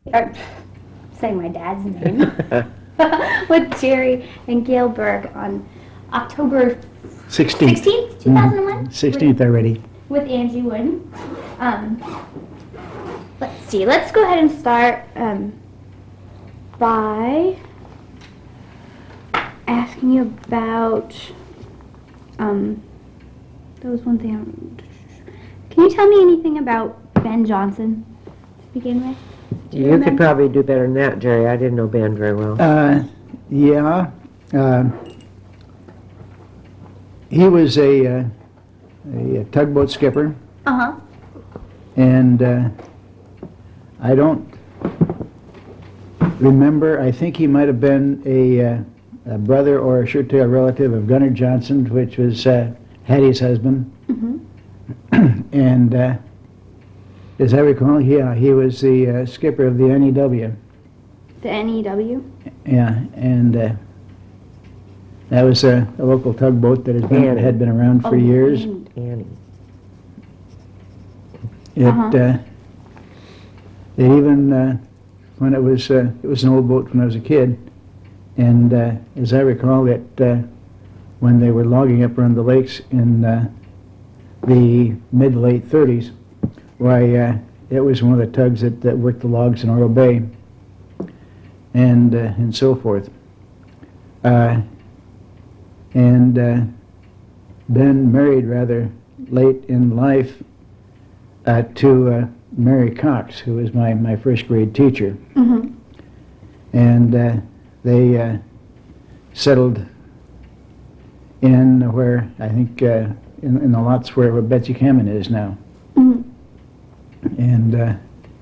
or, saying my dad's name, with Jerry and Gail Berg on October 16th. 16th, 2001. 16th already. With Angie Wood. Let's see. Let's go ahead and start by asking you about. That was one thing. Can you tell me anything about Ben Johnson to begin with? You could probably do better than that, Jerry. I didn't know Ben very well. Yeah. He was a tugboat skipper, Uh-huh. and I don't remember. I think he might have been a brother or a shirt-tail relative of Gunnar Johnson, which was Hattie's husband. Mm-hmm. And as I recall, he was the skipper of the NEW. The NEW? Yeah, and that was a local tugboat that had been around for years. Annie. It even when it was an old boat when I was a kid, and as I recall, it when they were logging up around the lakes in the mid to late 30s, why it was one of the tugs that worked the logs in Oral Bay, and so forth. And Ben married rather late in life to Mary Cox, who was my first grade teacher. Mm-hmm. And they settled in where I think in the lots where Betsy Cameron is now. Mm-hmm. And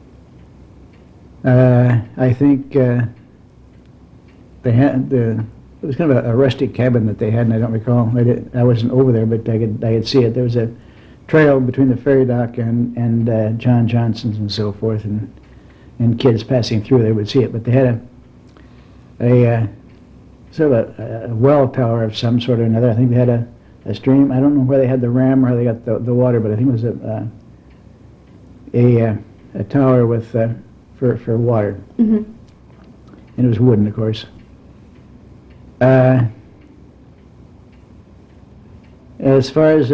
I think they had it was kind of a rustic cabin that they had, and I don't recall. I wasn't over there, but I could see it. There was a trail between the ferry dock and John Johnson's and so forth, and kids passing through they would see it. But they had a sort of a well tower of some sort or another. I think they had a stream. I don't know where they had the ram or how they got the water, but I think it was a tower with for water. Mm-hmm. And it was wooden, of course. As far as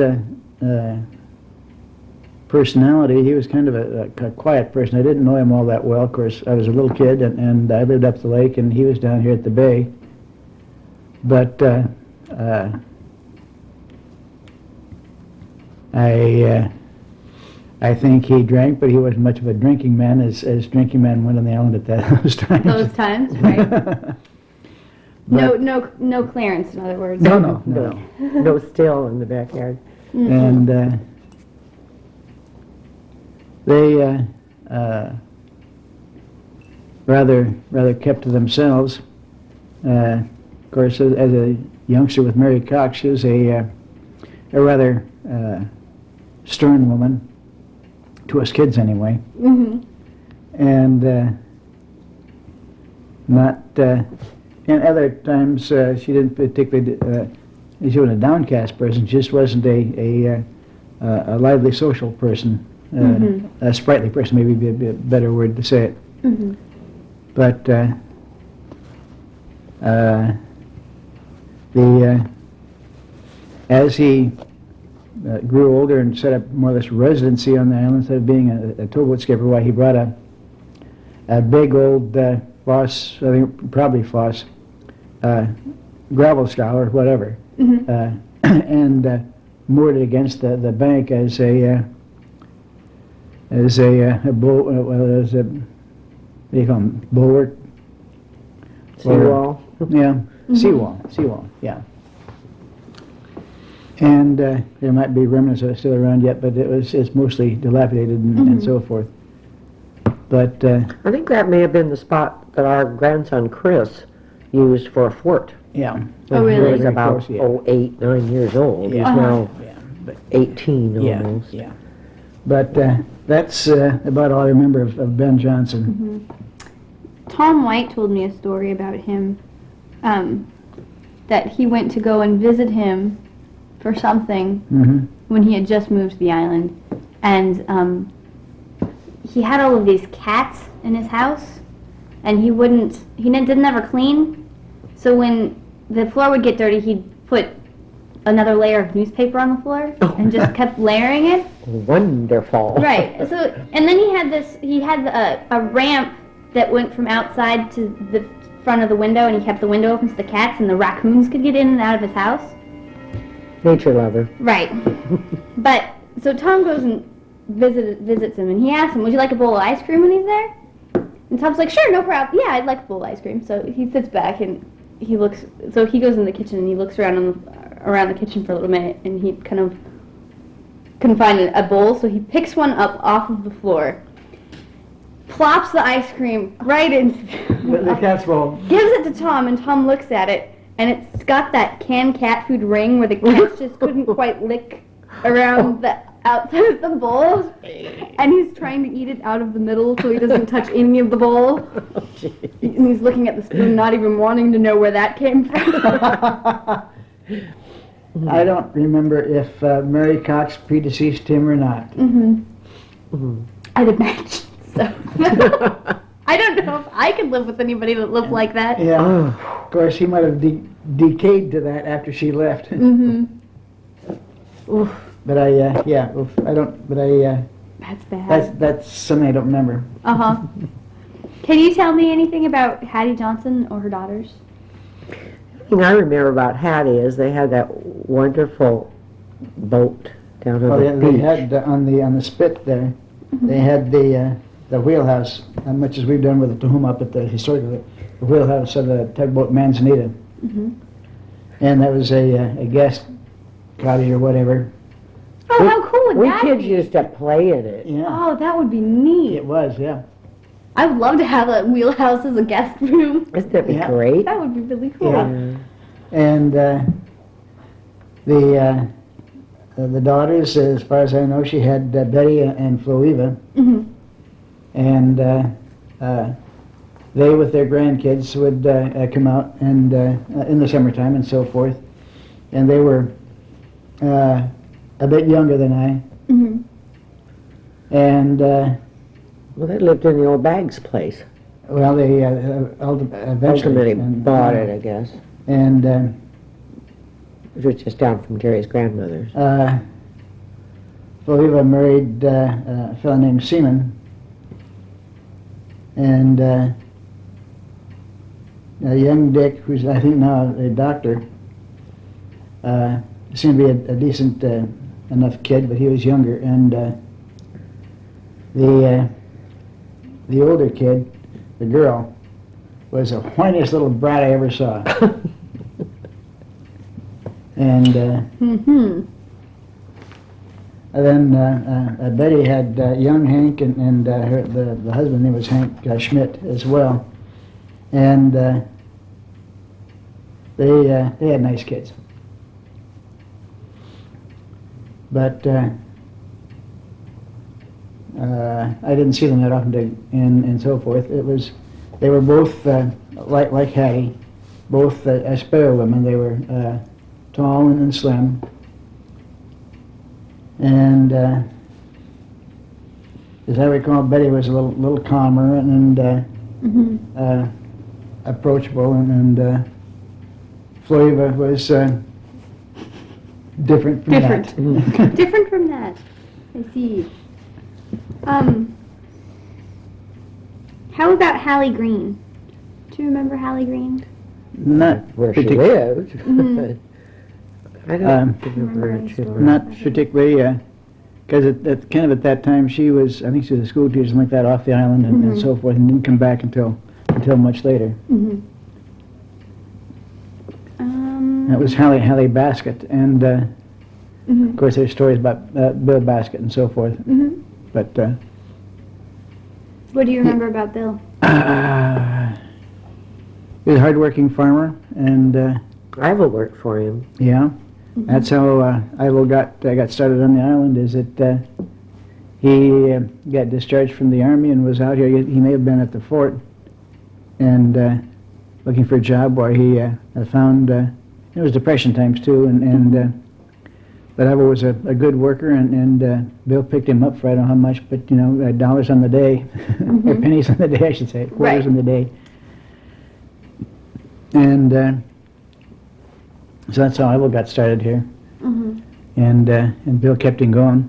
personality, he was kind of a quiet person. I didn't know him all that well. Of course, I was a little kid, and I lived up the lake, and he was down here at the bay. But I think he drank, but he wasn't much of a drinking man as drinking men went on the island at those times. Those times, right? No clearance, in other words. No. No still in the backyard. Mm-hmm. And they rather kept to themselves. Of course, as a youngster with Mary Cox, she was a rather stern woman, to us kids anyway. Mm-hmm. And not. And other times she didn't particularly. She wasn't a downcast person. She just wasn't a lively social person. Mm-hmm. A sprightly person, maybe be a better word to say it. Mm-hmm. But as he grew older and set up more or less residency on the island instead of being a towboat skipper, why he brought a big old Foss, I think probably Foss, gravel scow or whatever, Mm-hmm. and moored it against the bank as a what do you call them, bulwark? Seawall. Yeah, Mm-hmm. seawall, yeah. And there might be remnants of it still around yet, but it's mostly dilapidated and so forth. But I think that may have been the spot that our grandson Chris used for a fort. yeah. Oh, really? He was Very about close, yeah. 8, 9 years old. Yeah. He's now Yeah, but 18 yeah, almost. yeah. But that's about all I remember of Ben Johnson. Mm-hmm. Tom White told me a story about him, that he went to go and visit him for something Mm-hmm. when he had just moved to the island, and he had all of these cats in his house, and he didn't ever clean. So when the floor would get dirty, he'd put another layer of newspaper on the floor and just kept layering it. Wonderful. Right. So, and then he had a ramp that went from outside to the front of the window, and he kept the window open so the cats and the raccoons could get in and out of his house. Nature lover. Right. But, so Tom goes and visits him, and he asks him, would you like a bowl of ice cream when he's there? And Tom's like, sure, no problem. Yeah, I'd like a bowl of ice cream. So he sits back, and he goes in the kitchen, and he looks around the kitchen for a little minute, and he kind of couldn't find a bowl, so he picks one up off of the floor, plops the ice cream right into The cat's bowl. gives it to Tom, and Tom looks at it, and it's got that canned cat food ring where the cats just couldn't quite lick around the outside of the bowl, and he's trying to eat it out of the middle so he doesn't touch any of the bowl. And he's looking at the spoon, not even wanting to know where that came from. I don't remember if Mary Cox predeceased him or not. I'd imagine so. I don't know if I could live with anybody that looked like that. Yeah. Of course, he might have decayed to that after she left. Oof, But I don't. But that's bad. that's something I don't remember. Uh-huh. Can you tell me anything about Hattie Johnson or her daughters? The thing I remember about Hattie is they had that wonderful boat down on Well, the they beach. had on the spit there. They had the wheelhouse, much as we've done with the Tahoma up at the historical, the wheelhouse of the tugboat Manzanita, and that was a guest cottage or whatever. Oh, how cool would We that kids be? used to play in it. Yeah, Oh, that would be neat. it was. Yeah. I would love to have a wheelhouse as a guest room. Isn't that be Yeah. great? That would be really cool. Yeah. And the daughters, as far as I know, she had Betty and Floeva, and they, with their grandkids, would come out and in the summertime and so forth. And they were a bit younger than I, and Well, they lived in the old Baggs place. well, they eventually Ultimately and, bought it, I guess. and. It was just down from Jerry's grandmother's. Floeva married a fellow named Seaman, and young Dick, who's I think now a doctor, seemed to be a decent enough kid, but he was younger, and the older kid, the girl, was the whiniest little brat I ever saw. And then Betty had young Hank, and the husband name was Hank Schmidt as well. And they had nice kids. But I didn't see them that often and so forth. They were both like Hattie, both sparrow women. They were tall and slim, and as I recall, Betty was a little calmer and approachable, and Floeva was different from that. Different from that. I see. How about Hallie Green? Do you remember Hallie Green? Not Where she partic- lived. I don't remember any too story. much. Not particularly, because at that time she was, I think she was a school teacher, something like that, off the island and so forth, and didn't come back until much later. That was Hallie Basket, and of course there's stories about Bill Basket and so forth. But What do you remember about Bill? he was a hardworking farmer, and Iva worked for him. yeah, that's how Ivo got started on the island. Is that he got discharged from the army and was out here. He may have been at the fort and looking for a job where he found. It was Depression times too, and But I was a good worker, and Bill picked him up for I don't know how much, but dollars on the day, or pennies on the day, I should say, quarters Right. on the day. And so that's how I got started here, Mhm. and Bill kept him going.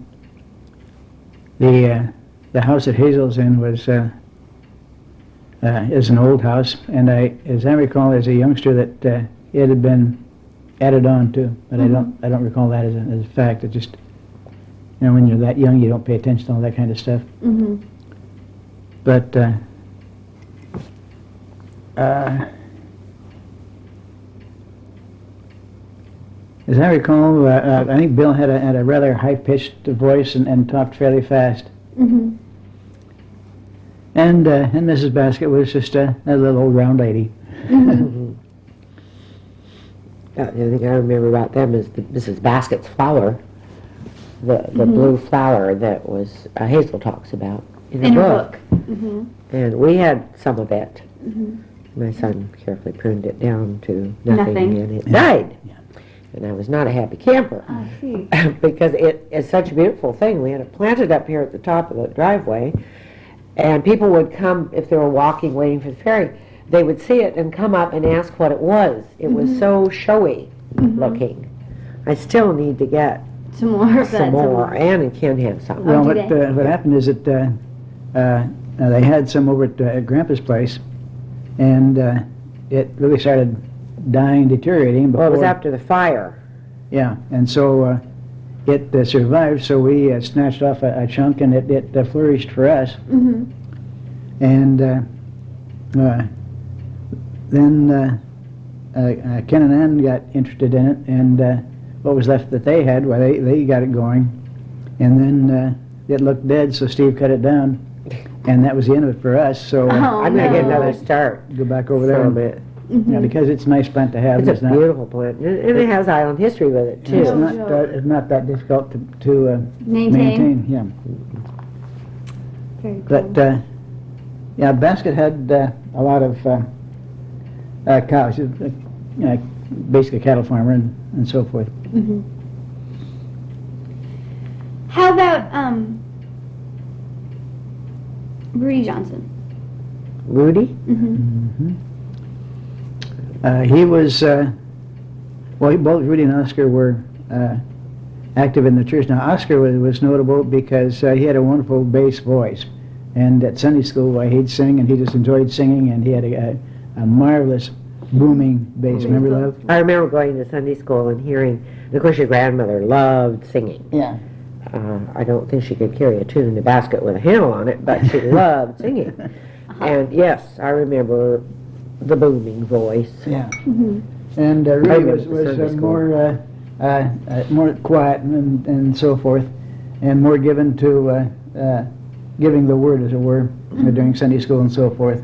The house that Hazel's in was is an old house, and as I recall, as a youngster, that it had been added on to, but I don't recall that as a fact. It just, when you're that young, you don't pay attention to all that kind of stuff. Mhm. But as I recall, I think Bill had a rather high-pitched voice and talked fairly fast. Mhm. And Mrs. Basket was just a little old round lady. The only thing I remember about them is Mrs. Basket's flower, the blue flower that was Hazel talks about in the In her book. book. Mhm. And we had some of it. Mhm. My son carefully pruned it down to nothing, Nothing. and it died. Yeah. And I was not a happy camper I see. because it is such a beautiful thing. We had it planted up here at the top of the driveway, and people would come if they were walking, waiting for the ferry. They would see it and come up and ask what it was. It was so showy looking. I still need to get Some more of that. some more. Ann and Ken have some. Well, do what happened is that they had some over at Grandpa's place, and it really started dying, deteriorating. Well, it was before- after the fire. Yeah, and so it survived, so we snatched off a chunk, and it flourished for us. Mhm. And then Ken and Ann got interested in it, and what was left that they had, well, they got it going. And then it looked dead, so Steve cut it down, and that was the end of it for us. So Oh, I'm going to get no. another start go back over there. from it. Because it's a nice plant to have. It's a beautiful plant, and it has island history with it, It's too. not not that difficult to Maintain. Yeah. Very cool. But yeah, Basket had a lot of cows. She was, basically a cattle farmer and so forth. Mhm. How about Rudy Johnson? Rudy? Mhm. He was, both Rudy and Oscar were active in the church. Now, Oscar was notable because he had a wonderful bass voice. And at Sunday school, he'd sing, and he just enjoyed singing, and he had a marvelous booming bass. Remember, Love? I remember going to Sunday school and hearing, and of course your grandmother loved singing. Yeah. I don't think she could carry a tune in a basket with a handle on it, but she loved singing. And yes, I remember the booming voice. Yeah. Mhm. And I Rudy remember was the Sunday school. more quiet and so forth, and more given to giving the word, as it were, during Sunday school and so forth.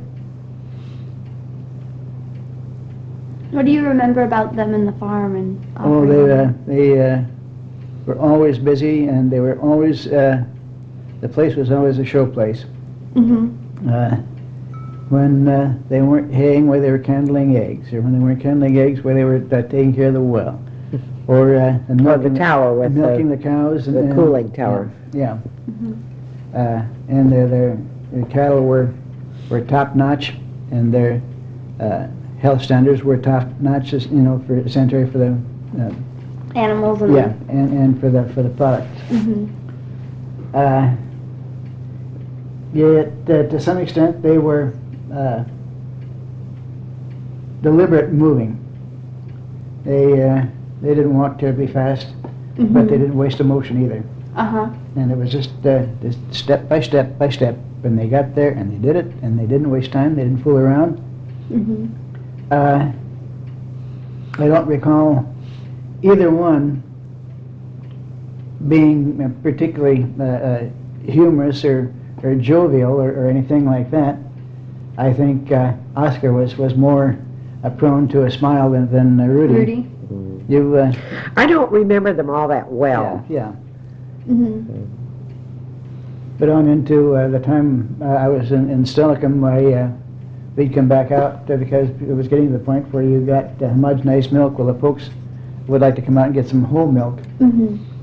What do you remember about them in the farm and? Oh, operating? they were always busy, and they were always the place was always a show place. Mhm. When they weren't haying, where they were candling eggs, or when they weren't candling eggs, where they were taking care of the well, or Or the tower with milking the cows, the cooling tower. Yeah. Mhm. And their cattle were top notch, and their health standards were top notch, for sanitary for the Animals and. yeah, and for the product. Mhm. Yet to some extent they were deliberate moving. They didn't walk terribly fast, but they didn't waste a motion either. Uh huh. And it was just step by step by step. And they got there, and they did it, and they didn't waste time. They didn't fool around. Mhm. I don't recall either one being particularly humorous or jovial or anything like that. I think Oscar was more prone to a smile than Rudy. Rudy. You I don't remember them all that well. yeah. Mhm. But on into the time I was in Stillicum, we'd come back out because it was getting to the point where you got homogenized milk. Well, the folks would like to come out and get some whole milk. Mhm.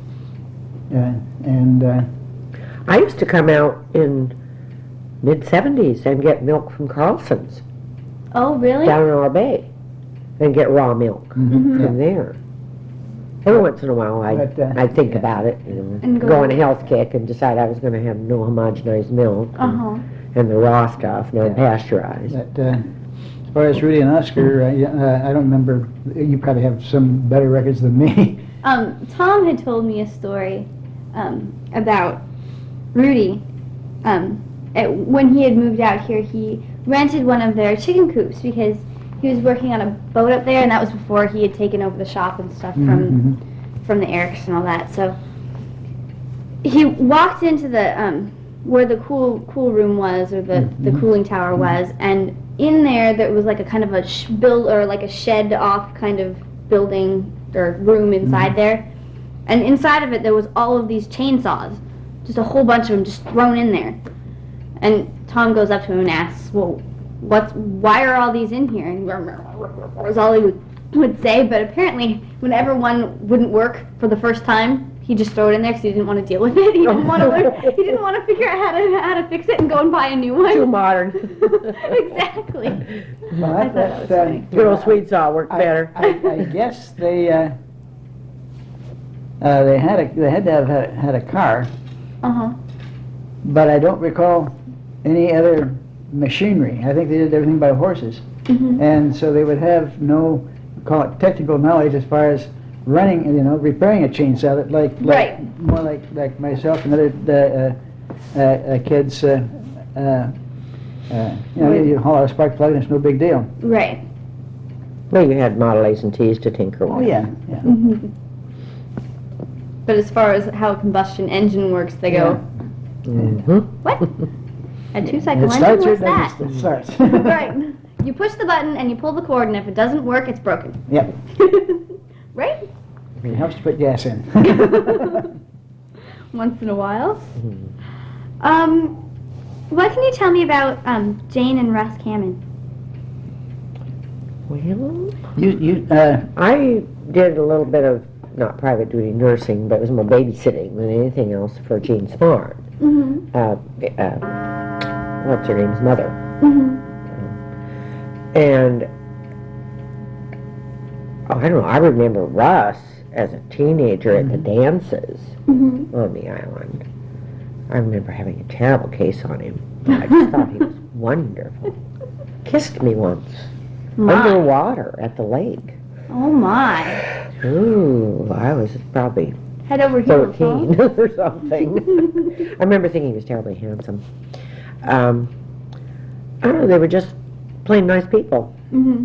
And I used to come out in mid-70s and get milk from Carlson's Oh, really? down in our bay and get raw milk mhm, from there. Every once in a while, But, I'd think yeah. about it, And go on a health kick and decide I was going to have no homogenized milk Uh-huh. and the raw stuff, no pasteurized. But as far as Rudy and Oscar, I don't remember. You probably have some better records than me. Tom had told me a story about Rudy. When he had moved out here, he rented one of their chicken coops because he was working on a boat up there, and that was before he had taken over the shop and stuff Mhm. from the Erics and all that. So he walked into the where the cool room was, or the cooling tower was, and in there was like a kind of a like a shed off kind of building or room inside there, and inside of it there was all of these chainsaws, just a whole bunch of them just thrown in there. And Tom goes up to him and asks, "Well, why are all these in here?" And was all he would say. But apparently, whenever one wouldn't work for the first time, he just throw it in there because he didn't want to deal with it. He didn't want to learn. He didn't want to figure out how to fix it and go and buy a new one. Too modern. Exactly. Well, I thought that was funny. Good old sweet saw worked better. I guess they had to have had a car, Uh-huh. but I don't recall any other machinery. I think they did everything by horses, Mm-hmm. and so they would have no, call it technical knowledge as far as running, repairing a chainsaw. That Right. more like myself and other kids. You haul out a spark plug and it's no big deal. Right. Well, you had Model A's and T's to tinker with. Oh yeah. Mm-hmm. But as far as how a combustion engine works, they go, Mhm. what? A two-cycle It engine? starts or What's that? doesn't. It starts. Right. You push the button and you pull the cord, and if it doesn't work, it's broken. Yep. Right? It helps to put gas in. Once in a while. What can you tell me about Jane and Russ Cammon? Well, You I did a little bit of, not private duty nursing, but it was more babysitting than anything else for Jean Smart. Mm-hmm. What's her name's mother. Mm-hmm. And, I don't know, I remember Russ as a teenager at the dances Mm-hmm. on the island. I remember having a terrible case on him. I just thought he was wonderful. Kissed me once, underwater at the lake. Oh my. Ooh, I was probably Head over heels, 13 or something. I remember thinking he was terribly handsome. I don't know, they were just plain nice people. Mm-hmm.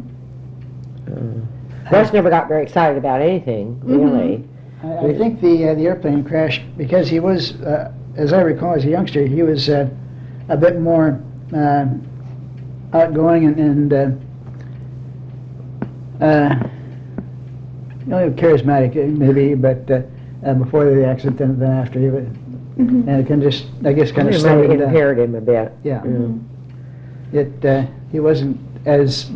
Russ never got very excited about anything, really. I think the airplane crashed because he was, as I recall, as a youngster, he was a bit more outgoing and charismatic, maybe, but before the accident than after. He was, and it kind of just, I guess, kind of It might slowed have him down. impaired him a bit. Yeah. Mm-hmm. He wasn't as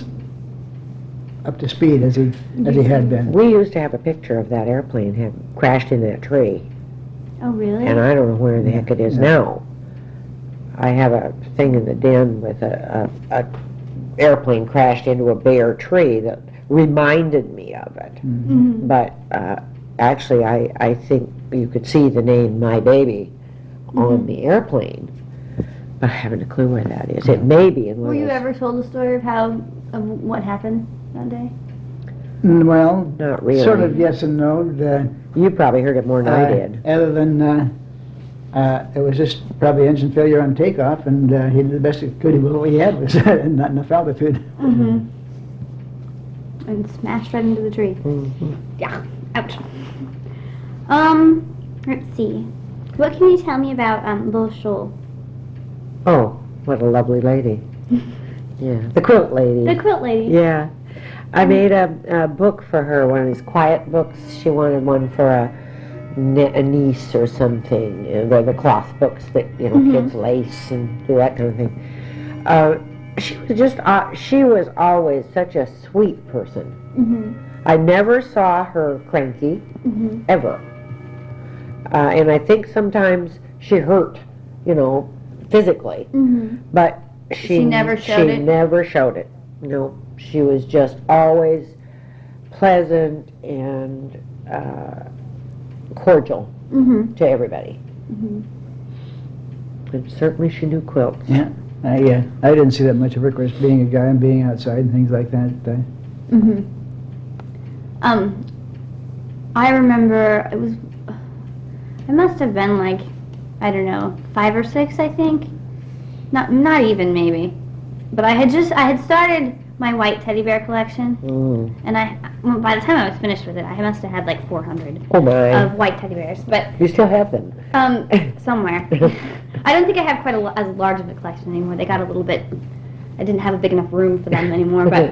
up to speed as he had been. We used to have a picture of that airplane had crashed in that tree, Oh really? and I don't know where the heck it is now. I have a thing in the den with a airplane crashed into a bare tree that reminded me of it. Mm-hmm. But actually, I think you could see the name My Baby on the airplane. I haven't a clue where that is. It may be in one Were of you those- ever told the story of what happened that day? Well, Not really. sort of yes and no. You probably heard it more than I did. Other than it was just probably engine failure on takeoff, and he did the best he could with what he had, was not enough altitude. Mm-hmm. And smashed right into the tree. Mhm. Yeah. Ouch. Let's see. What can you tell me about Lil Shoal? Oh, what a lovely lady. Yeah, the quilt lady. The quilt lady. Yeah. I made a book for her, one of these quiet books. She wanted one for a niece or something. They're the cloth books that, kids lace and do that kind of thing. She was always such a sweet person. Mm-hmm. I never saw her cranky, Mm-hmm. ever. And I think sometimes she hurt, physically. But She never showed it? never showed it. No, she was just always pleasant and cordial to everybody. And certainly she knew quilts. Yeah. I didn't see that much of her, of course, being a guy and being outside and things like that. I remember it must have been like, I don't know, 5 or 6, I think. Not even maybe. But I had started my white teddy bear collection, and by the time I was finished with it, I must have had like 400 Oh my. of white teddy bears. But You still have them. somewhere. I don't think I have quite as large of a collection anymore. They got a little bit. I didn't have a big enough room for them anymore. But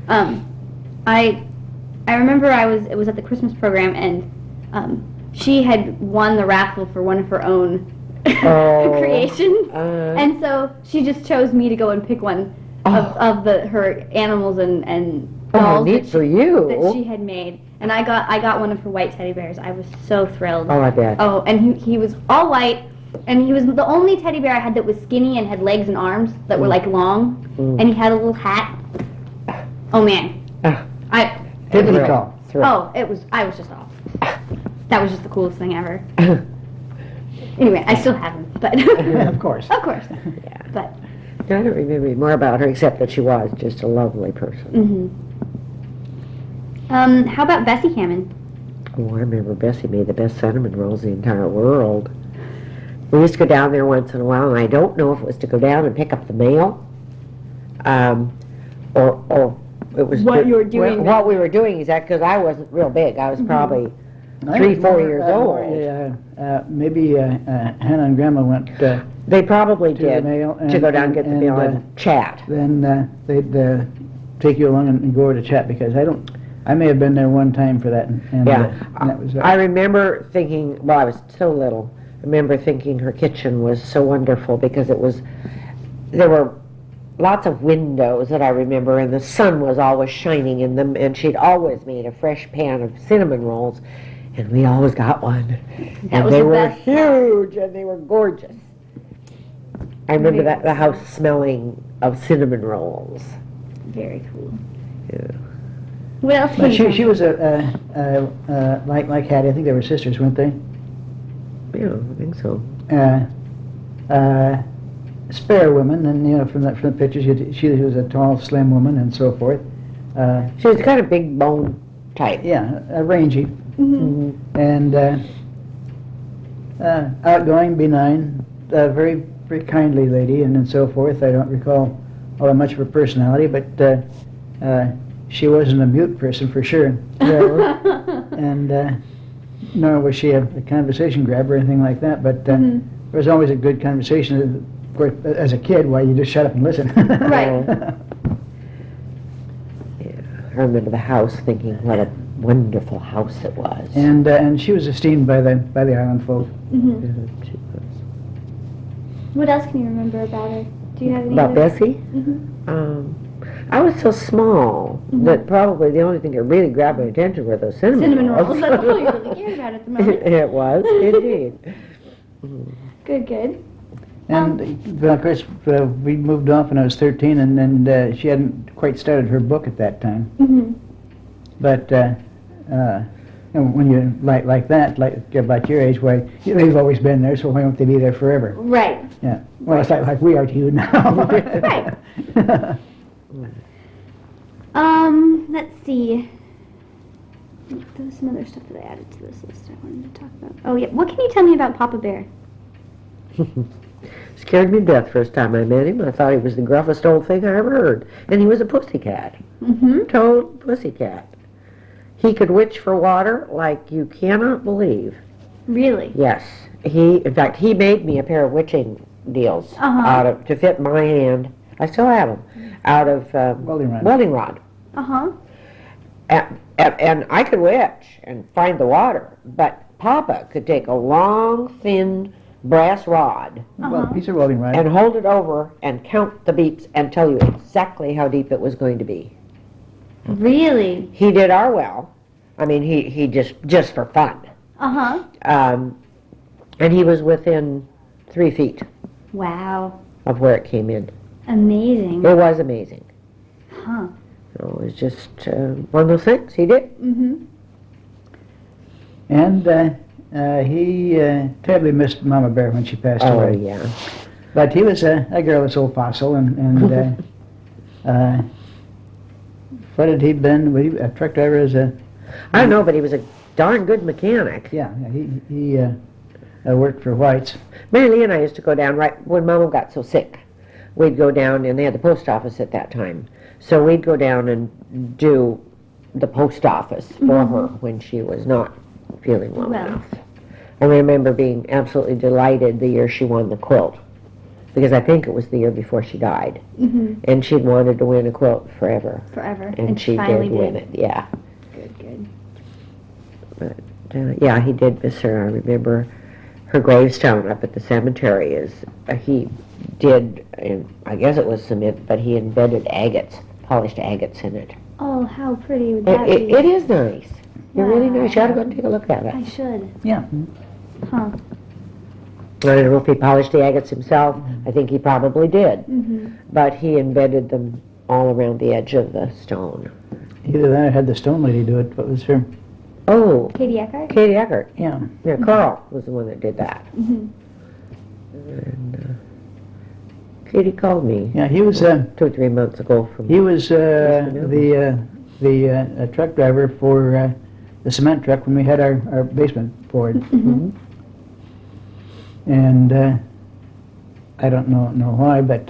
I remember it was at the Christmas program, and she had won the raffle for one of her own creations, and so she just chose me to go and pick one of her animals and dolls neat for you. that she had made. And I got one of her white teddy bears. I was so thrilled. Oh, I bet. Oh, and he was all white, and he was the only teddy bear I had that was skinny and had legs and arms that were like long, and he had a little hat. Oh man, Typical. I was just off. That was just the coolest thing ever. Anyway, I still have him, but Yeah, of course. of course. Yeah. But I don't remember more about her except that she was just a lovely person. how about Bessie Hammond? Oh, I remember Bessie made the best cinnamon rolls in the entire world. We used to go down there once in a while, and I don't know if it was to go down and pick up the mail, or it was What you were doing What we were doing is that because I wasn't real big, I was probably 3-4 years old. Maybe Hannah and Grandma went. They probably to the did mail to go down and get the mail and, and chat. Then they'd take you along and go over to chat because I may have been there one time for that. And that was I remember thinking, well, I was so little. I remember thinking her kitchen was so wonderful because there were lots of windows that I remember, and the sun was always shining in them, and she'd always made a fresh pan of cinnamon rolls, and we always got one. And was they the were best huge, and they were gorgeous. I remember the house smelling of cinnamon rolls. Very cool. Yeah. What else? But can you she was like Hattie. I think they were sisters, weren't they? Yeah, I think so. Spare woman, and from the pictures, she was a tall, slim woman, and so forth. She was kind of big bone type. Yeah, rangy, and outgoing, benign, very very kindly lady, and so forth. I don't recall all that much of her personality, but she wasn't a mute person for sure. And nor was she a conversation grabber or anything like that. But there was always a good conversation. Of course, as a kid, why you just shut up and listen. Right. Yeah, I remember the house, thinking what a wonderful house it was. And she was esteemed by the island folk. Mm-hmm. She was. What else can you remember about her? Do you have any About other? Bessie? Mhm. I was so small that probably the only thing that really grabbed my attention were those cinnamon rolls. That's all you really cared about at the moment. It was, indeed. Good, good. And of course, we moved off when I was 13, and she hadn't quite started her book at that time. Mm-hmm. But when you like that, like about your age, why they've always been there, so why won't they be there forever? Right. Yeah. Well, it's like we are to you now. Right. Let's see. There was some other stuff that I added to this list I wanted to talk about. Oh, yeah. What can you tell me about Papa Bear? Scared me to death first time I met him. I thought he was the gruffest old thing I ever heard. And he was a pussycat. Mm-hmm. Total pussycat. He could witch for water like you cannot believe. Really? Yes. In fact, he made me a pair of witching deals to fit my hand. I still have them. Out of welding rod. Uh-huh. And I could witch and find the water, but Papa could take a long, thin brass rod Well, a piece of welding rod. and hold it over and count the beats and tell you exactly how deep it was going to be. Really? He did our well. I mean, he just for fun. Uh-huh. And he was within 3 feet Wow. of where it came in. Amazing. It was amazing. Huh. So it was just one of those things he did. Mm-hmm. And he terribly missed Mama Bear when she passed Oh, away. yeah. But he was a girl's old fossil, and what had he been? Was he a truck driver as a? I don't know, but he was a darn good mechanic. Yeah, he worked for White's. Mary Lee and I used to go down right when Mama got so sick. We'd go down, and they had the post office at that time. So we'd go down and do the post office for her when she was not feeling well enough. I remember being absolutely delighted the year she won the quilt, because I think it was the year before she died. Mm-hmm. And she'd wanted to win a quilt forever. Forever. And she finally did win it, yeah. Good. But, yeah, he did miss her. I remember her gravestone up at the cemetery is, he did, I guess it was cement, but he embedded agates, polished agates in it. Oh, how pretty would that be? It is nice. You're really nice. You ought to go and take a look at I it. should. Yeah. Huh. I don't know if he polished the agates himself. I think he probably did. Mm-hmm. But he embedded them all around the edge of the stone. Either that or had the stone lady do it. What was her? Oh, Katie Eckert? Katie Eckert. Yeah. Yeah, Carl was the one that did that. Mm-hmm. And Katie called me Yeah, he was 2 or 3 months ago from. the truck driver for the cement truck when we had our basement poured. Mm-hmm. And I don't know why, but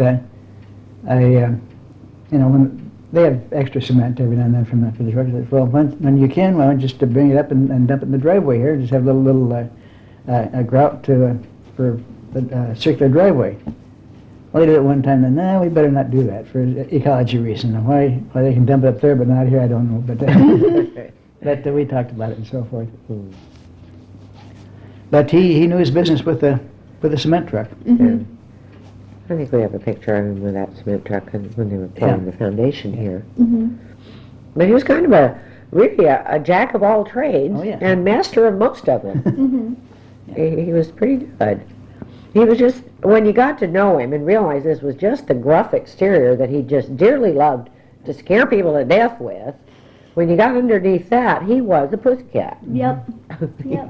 when they have extra cement every now and then for the truck, I said, well, when you can, why don't you just bring it up and dump it in the driveway here, just have a little grout for the circular driveway. Well, they did it one time, and we better not do that for ecology reasons. And why they can dump it up there but not here, I don't know. But we talked about it and so forth. Hmm. But he knew his business with the cement truck. Mm-hmm. I think we have a picture of him with that cement truck and when they were pouring the foundation here. Mm-hmm. But he was kind of really a jack of all trades Oh, yeah. and master of most of them. Mm-hmm. He was pretty good. He was just, when you got to know him and realize this was just the gruff exterior that he just dearly loved to scare people to death with, when you got underneath that, he was a pussycat. Yep. Yep.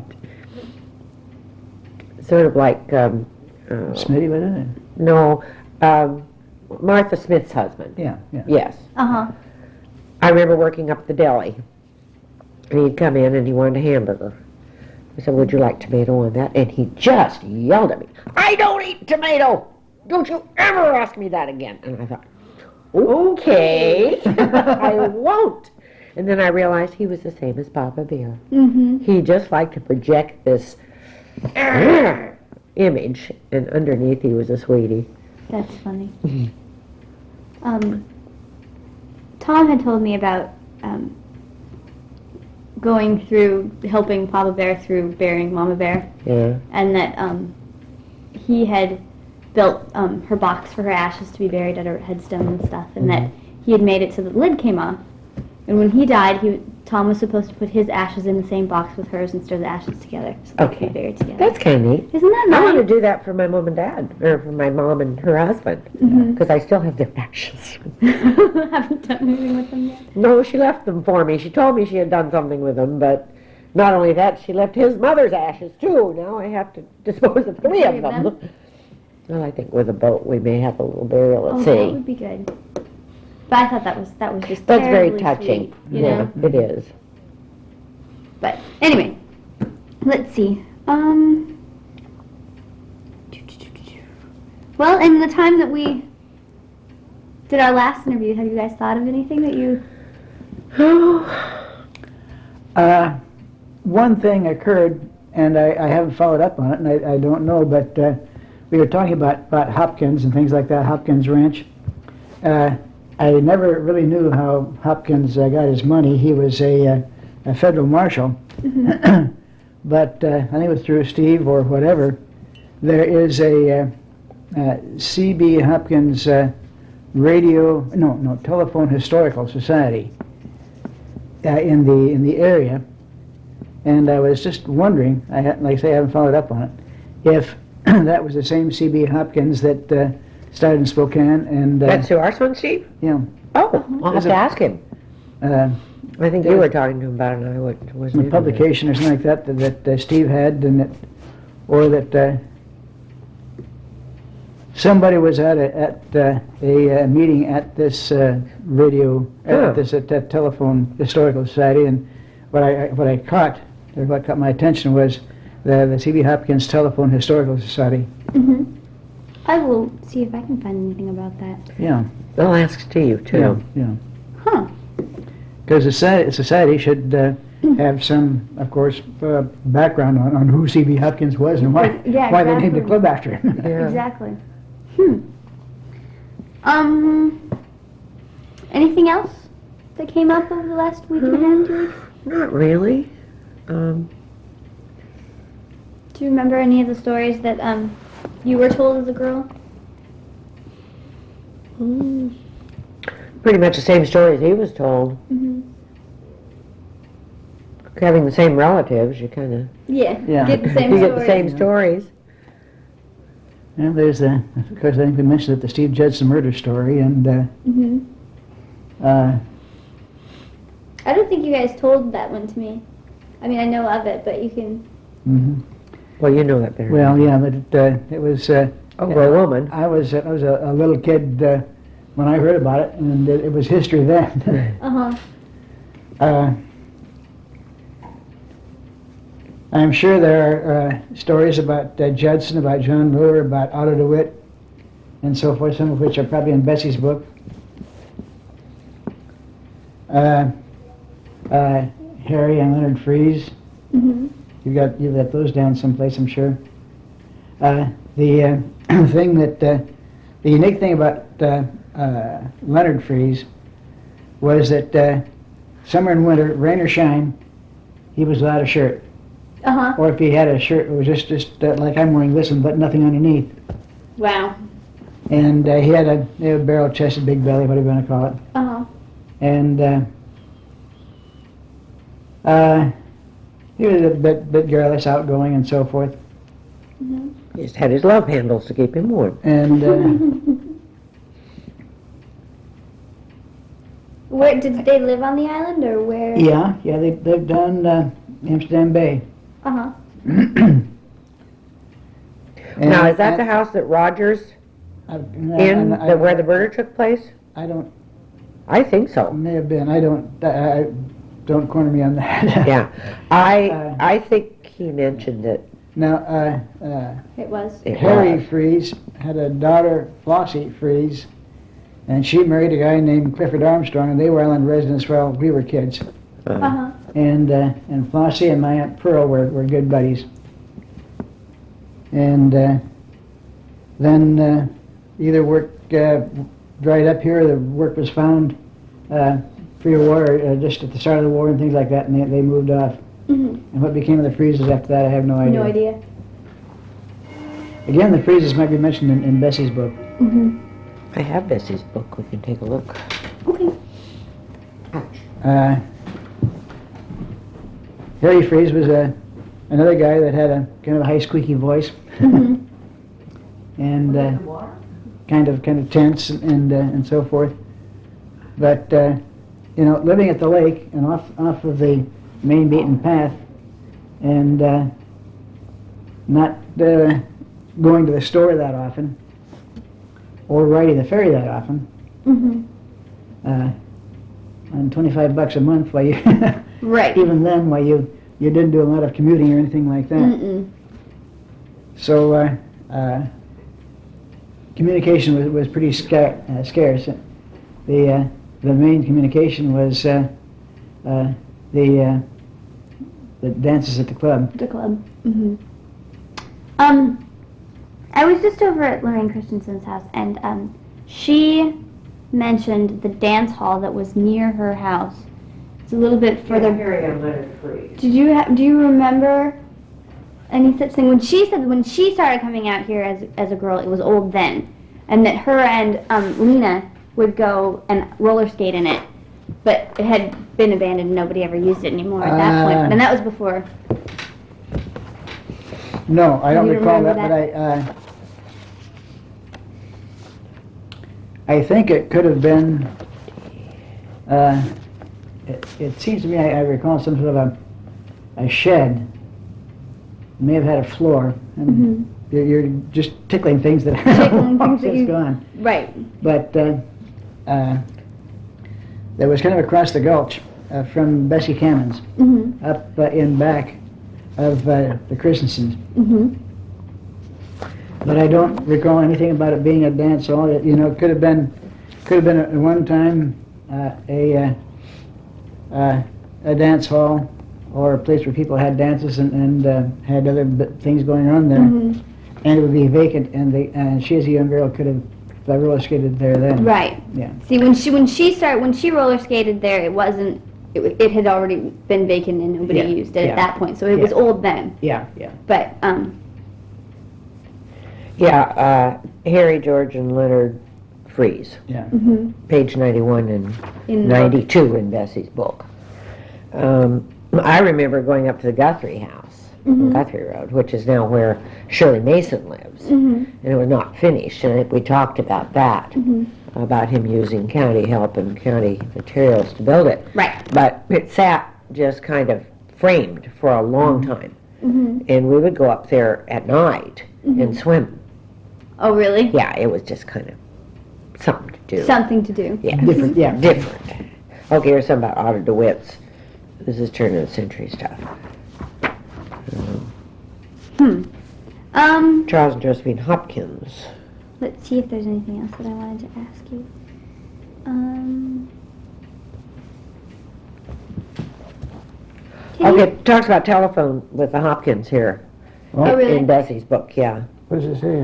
Sort of like, Smitty, was it? no, Martha Smith's husband. Yeah. Yes. Uh-huh. I remember working up at the deli, and he'd come in and he wanted a hamburger. I said, would you like tomato on that? And he just yelled at me, I don't eat tomato! Don't you ever ask me that again. And I thought, okay, I won't. And then I realized he was the same as Papa Bear. Mm-hmm. He just liked to project this image, and underneath he was a sweetie. That's funny. Tom had told me about going through, helping Papa Bear through burying Mama Bear, Yeah. and that he had built her box for her ashes to be buried at her headstone and stuff, and that he had made it so the lid came off. And when he died, Tom was supposed to put his ashes in the same box with hers and stir the ashes together, so they could be buried together. That's kind of neat. Isn't that I want to nice? do that for my mom and dad, or for my mom and her husband, Mhm. because I still have their ashes. Haven't done anything with them yet. No, she left them for me. She told me she had done something with them, but not only that, she left his mother's ashes too. Now I have to dispose of three of them. Well, I think with a boat we may have a little burial at Oh, that sea. would be good. But I thought that was just That's very terribly touching. sweet, you Yeah, know? it is. But anyway, let's see. Well, in the time that we did our last interview, have you guys thought of anything that you? One thing occurred, and I haven't followed up on it, and I don't know, but we were talking about Hopkins and things like that, Hopkins Ranch. I never really knew how Hopkins got his money. He was a federal marshal, but I think it was through Steve or whatever. There is a C.B. Hopkins telephone historical society in the area, and I was just wondering. Like I say, I haven't followed up on it. if that was the same C.B. Hopkins that started in Spokane, and That's who our son Steve? you know, Oh, I'll have Is it- to ask him. uh, I think you were talking to him about it, and I wasn't. some publication or something like that Steve had, and that, or that somebody was at a meeting at this radio, Oh. at that Telephone Historical Society, and what I caught, or what caught my attention was the C.B. Hopkins Telephone Historical Society. Hmm. I will see if I can find anything about that. Yeah, I'll ask Steve, too. yeah. Huh. Because the society should have some, of course, background on who C.B. Hopkins was and why Yeah, why they named the exactly. club after him. Yeah. Exactly. Anything else that came up over the last week and a half, 2 weeks? Not really. Do you remember any of the stories that you were told as a girl? Pretty much the same stories he was told. Mm-hmm. Having the same relatives, you kind of Yeah. Yeah. Get the same you stories. get the same stories. And there's of course, I think we mentioned it, the Steve Judson murder story, and Mm-hmm. uh, I don't think you guys told that one to me. I mean, I know of it, but you can. mhm. Well, you know that better. Well, yeah, but it was. Over a woman. I was a little kid when I heard about it, and it was history then. Uh-huh. I'm sure there are stories about Judson, about John Lure, about Otto DeWitt, and so forth, some of which are probably in Bessie's book. Harry and Leonard Freeze. Mm-hmm. You've got those down someplace, I'm sure. The thing that the unique thing about Leonard Freeze was that summer and winter, rain or shine, he was without a shirt. Uh-huh. Or if he had a shirt, it was just like I'm wearing this one, but nothing underneath. Wow. And he had a barrel-chested, big belly, whatever you want to call it. Uh-huh. And he was a bit garrulous, outgoing, and so forth. Mm-hmm. He just had his love handles to keep him warm. And Where did they live on the island, or where? yeah, they've done Amsterdam Bay. Uh-huh. Now, is that the house that Rogers where the murder took place? I don't. I think so. May have been. I don't corner me on that. Yeah, I think he mentioned it. Now, It was. Harry was. Freeze had a daughter, Flossie Freeze, and she married a guy named Clifford Armstrong, and they were island residents while we were kids. Uh-huh. And Flossie and my Aunt Pearl were good buddies. And then either work dried up here, or the work was found pre-war, just at the start of the war and things like that, and they moved off. Mm-hmm. And what became of the Freezes after that, I have no idea. No idea. Again, the Freezes might be mentioned in Bessie's book. Mm-hmm. I have Bessie's book. We can take a look. Okay. Harry Freeze was another guy that had a kind of a high squeaky voice. Mm-hmm. And kind of tense and so forth. But living at the lake and off of the main beaten path, and not going to the store that often, or riding the ferry that often, Mm-hmm. on $25 a month, why you Right. even then, why you didn't do a lot of commuting or anything like that. Mm-mm. So communication was pretty scarce. The main communication was the dances at the club. The club. Mm-hmm. I was just over at Lorraine Christensen's house, and she mentioned the dance hall that was near her house. It's a little bit further. Harry and Leonard Freeze. Do you remember any such thing? When she said when she started coming out here as a girl, it was old then, and that her and Lena would go and roller skate in it, but it had been abandoned and nobody ever used it anymore at that point. And that was before. No, I don't You recall remember that, but I think it could have been, it seems to me I recall some sort of a shed. It may have had a floor, and you're just tickling things that Tickling things that that's you- gone. Right. But that was kind of across the gulch from Bessie Cannon's, Mm-hmm. up in back of the Christensens. Mm-hmm. But I don't recall anything about it being a dance hall. It, it could have been at one time a dance hall or a place where people had dances and had other things going on there. Mm-hmm. And it would be vacant, and she as a young girl could have roller skated there then. Right. Yeah. See, when she roller skated there, it wasn't. It had already been vacant and nobody Yeah, used it yeah. at that point, so it was Yeah. old then. Yeah, yeah. But Yeah, Harry, George, and Leonard Fries, Yeah. page 91 and in the- 92 in Bessie's book. I remember going up to the Guthrie house, on Guthrie Road, which is now where Shirley Mason lives. Mhm. And it was not finished, and we talked about that, about him using county help and county materials to build it. Right. But it sat just kind of framed for a long time. Mhm. And we would go up there at night and swim. Oh, really? Yeah, it was just kind of something to do. Something to do. Yeah. Different, yeah. Different. Okay, here's something about Otto DeWitt's. This is turn of the century stuff. Charles and Josephine Hopkins. Let's see if there's anything else that I wanted to ask you. Can you- Okay, talks about telephone with the Hopkins here. Oh, really? In Bessie's book, yeah. What does it say?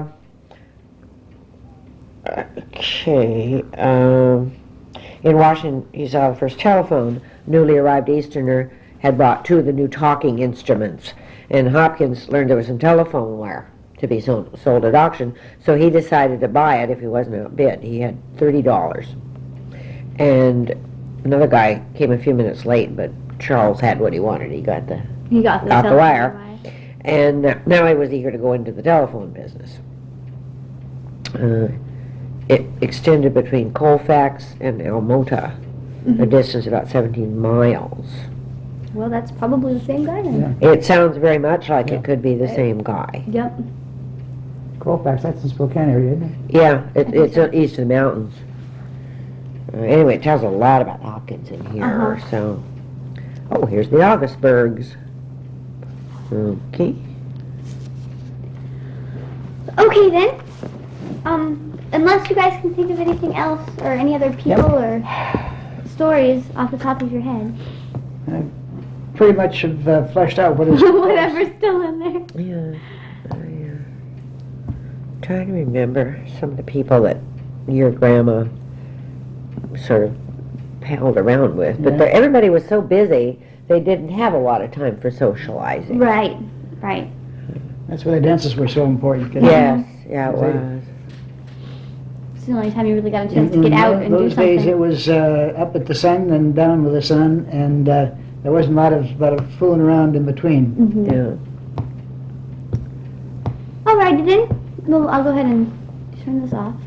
Okay. In Washington, he saw the first telephone. Newly arrived Easterner had brought two of the new talking instruments, and Hopkins learned there was some telephone wire to be sold at auction, so he decided to buy it if he wasn't outbid. He had $30. And another guy came a few minutes late, but Charles had what he wanted. He got the You got the, Got the telephone wire. And now he was eager to go into the telephone business. It extended between Colfax and Almota, a distance about 17 miles. Well, that's probably the same guy then. Yeah. It sounds very much like Yeah. it could be the same guy. Yep. Colfax, that's in Spokane area, isn't it? Yeah, it's east of the mountains. Anyway, it tells a lot about Hopkins in here, Uh-huh. so... Oh, here's the Augustburgs. Okay. Okay then. Unless you guys can think of anything else or any other people or stories off the top of your head. Pretty much have fleshed out what is. Whatever's still in there. Yeah, trying to remember some of the people that your grandma sort of palled around with, but Yeah. everybody was so busy, they didn't have a lot of time for socializing. Right. Right. That's why the dances were so important. 'cause Yes, yeah, it They- was. It's the only time you really got a chance to in get out and do those days, it something. was up at the sun and down with the sun, and there wasn't a lot of fooling around in between. Mhm. Yeah. Alrighty then. Well, I'll go ahead and turn this off.